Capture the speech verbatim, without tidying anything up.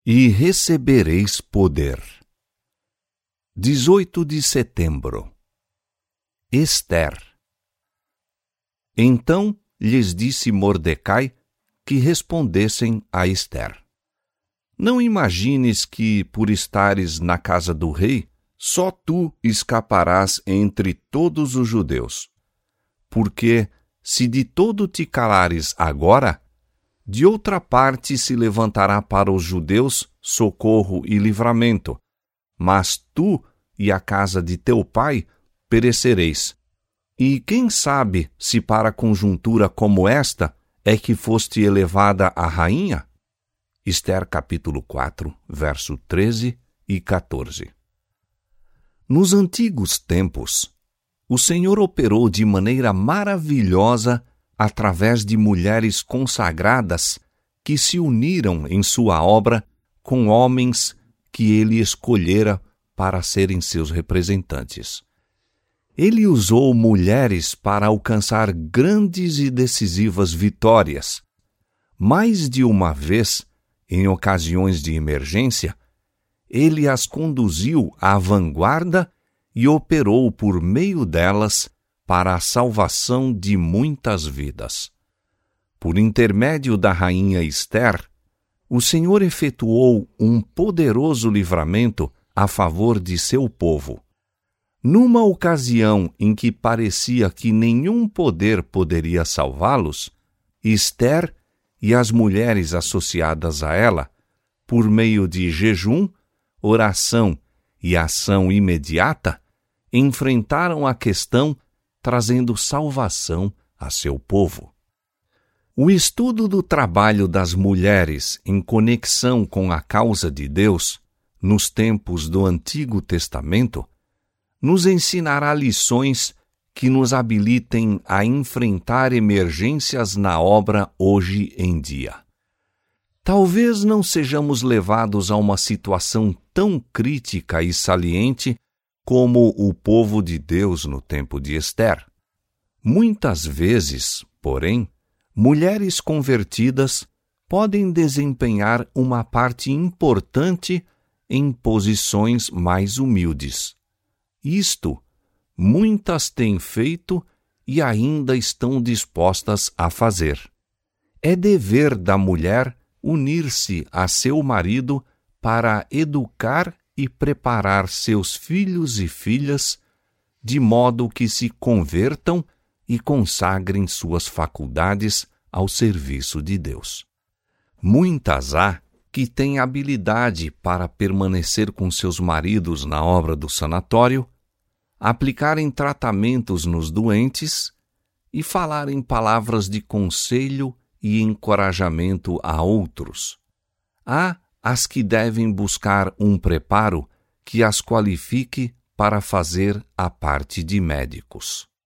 e recebereis poder. dezoito de setembro. Ester. Então lhes disse Mordecai que respondessem a Ester: Não imagines que, por estares na casa do rei, só tu escaparás entre todos os judeus. Porque, se de todo te calares agora, de outra parte se levantará para os judeus socorro e livramento, mas tu e a casa de teu pai perecereis. E quem sabe se para conjuntura como esta é que foste elevada a rainha? Ester capítulo quatro, verso treze e quatorze. Nos antigos tempos, o Senhor operou de maneira maravilhosa através de mulheres consagradas que se uniram em sua obra com homens que ele escolhera para serem seus representantes. Ele usou mulheres para alcançar grandes e decisivas vitórias. Mais de uma vez, em ocasiões de emergência, ele as conduziu à vanguarda e operou por meio delas para a salvação de muitas vidas. Por intermédio da rainha Ester, o Senhor efetuou um poderoso livramento a favor de seu povo. Numa ocasião em que parecia que nenhum poder poderia salvá-los, Ester e as mulheres associadas a ela, por meio de jejum, oração e ação imediata, enfrentaram a questão trazendo salvação a seu povo. O estudo do trabalho das mulheres em conexão com a causa de Deus, nos tempos do Antigo Testamento, nos ensinará lições que nos habilitem a enfrentar emergências na obra hoje em dia. Talvez não sejamos levados a uma situação tão crítica e saliente como o povo de Deus no tempo de Ester. Muitas vezes, porém, mulheres convertidas podem desempenhar uma parte importante em posições mais humildes. Isto, muitas têm feito e ainda estão dispostas a fazer. É dever da mulher unir-se a seu marido para educar e preparar seus filhos e filhas de modo que se convertam e consagrem suas faculdades ao serviço de Deus. Muitas há que têm habilidade para permanecer com seus maridos na obra do sanatório, aplicarem tratamentos nos doentes e falarem palavras de conselho e encorajamento a outros. Há as que devem buscar um preparo que as qualifique para fazer a parte de médicos.